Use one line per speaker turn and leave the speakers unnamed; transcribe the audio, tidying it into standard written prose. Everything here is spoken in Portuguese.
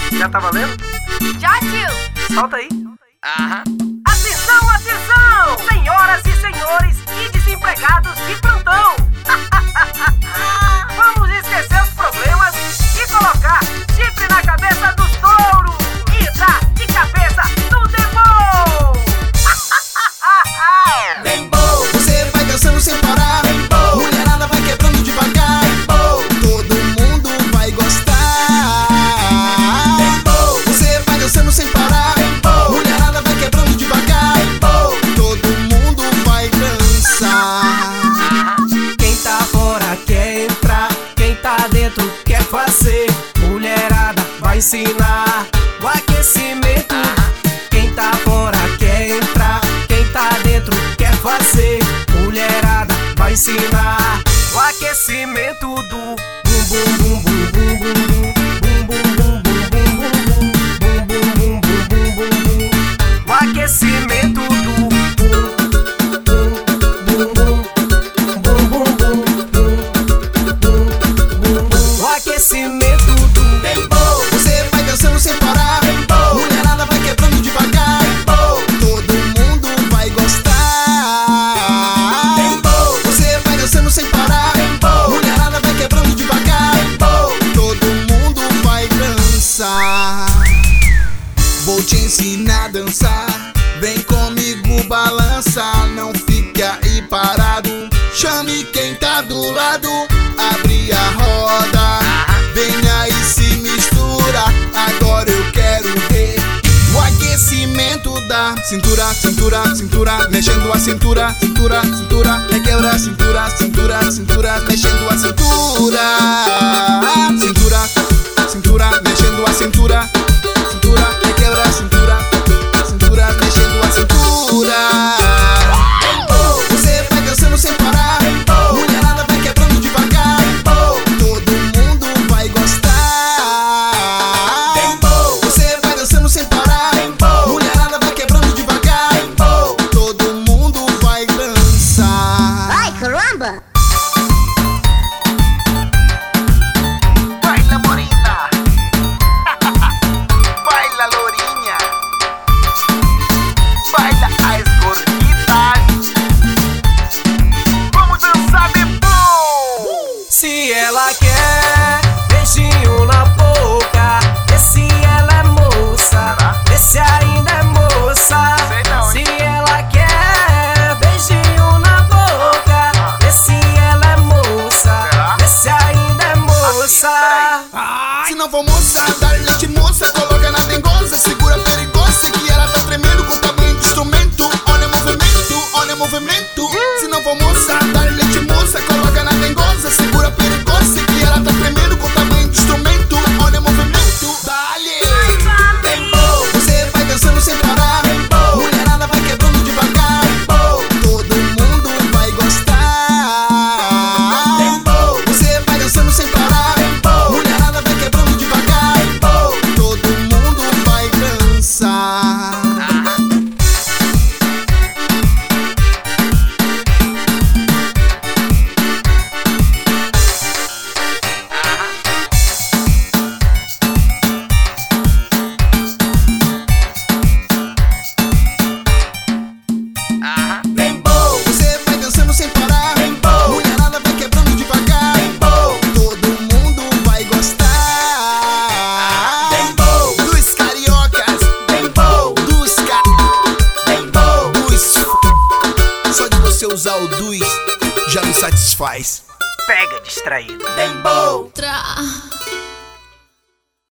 Já tá valendo?
Já, tio!
Solta aí.
Aham.
Atenção, atenção! Senhoras e senhores e desempregados de plantão! Vamos esquecer os problemas e colocar chifre na cabeça dos touros e dar de cabeça no dembow!
Dembow, você vai dançando sem parar. Dembow, mulherada vai quebrando devagar. Dembow, todo mundo vai gostar. Dembow, você vai dançando sem parar. Dembow, mulherada vai quebrando devagar. Dembow, todo mundo vai dançar.
Quem tá fora quer entrar, quem tá dentro quer fazer. Mulherada vai ensinar o aquecimento. Quem tá fora quer entrar, quem tá dentro quer fazer. Mulherada vai ensinar o aquecimento do bum bum bum bum bum bum bum bum bum bum bum bum bum bum bum. O aquecimento do bum bum bum bum bum bum. O aquecimento do
Dembow, você vai dançando sem parar. Dembow, mulherada vai quebrando devagar. Dembow, todo mundo vai gostar. Dembow, você vai dançando sem parar. Dembow, mulherada vai quebrando devagar. Dembow, todo mundo vai dançar. Vou te ensinar a dançar. Vem comigo, balança. Não fique aí parado. Chame quem tá do lado. Abre a roda. Venha e se mistura. Agora eu quero ver o aquecimento da cintura, cintura, cintura. Mexendo a cintura, cintura, cintura. Requebra a cintura, cintura, cintura. Mexendo a cintura. Cintura, cintura. Mexendo a cintura, cintura. Requebra a cintura, cintura. Mexendo a cintura. Dembow, você vai dançando sem parar. Dembow, mulherada vai quebrando devagar. Dembow, todo mundo vai gostar. Dembow, você vai dançando sem parar. Dembow, mulherada vai quebrando devagar. Dembow, todo mundo vai dançar.
Ai, caramba!
Baila morena. Baila lourinha. Baila as gorditas. Vamos dançar dembow.
se ela quer beijinho na boca, vê se ela é moça, vê se ainda é moça.
Sei não, hein?
Se ela quer beijinho na boca, vê se ela é moça,
Será?
vê se ainda é moça.
Se não for moça, dá leite moça. Coloca na dengosa, segura perigosa. Que ela tá tremendo com o tamanho do instrumento. Olha o movimento, olha o movimento. Se não for moça, dá leite moça. Coloca na dengosa, segura perigosa. Que ela tá tremendo com o tamanho do instrumento. Olha o movimento, dá-lhe. Dembow, você vai dançando sem parar. Dembow, mulherada vai quebrando devagar. Dembow, todo mundo vai gostar. Dembow, você vai dançando sem parar. Dembow, mulherada vai quebrando devagar. Dembow, todo mundo vai dançar. Dembow, você vai dançando sem parar. Dembow, mulherada vai quebrando devagar. Dembow, todo mundo vai gostar. Dembow, dos cariocas. Dembow, dos Dembow, dos só de você usar o dos já me satisfaz.
Pega distraído.
Dembow.
Tra.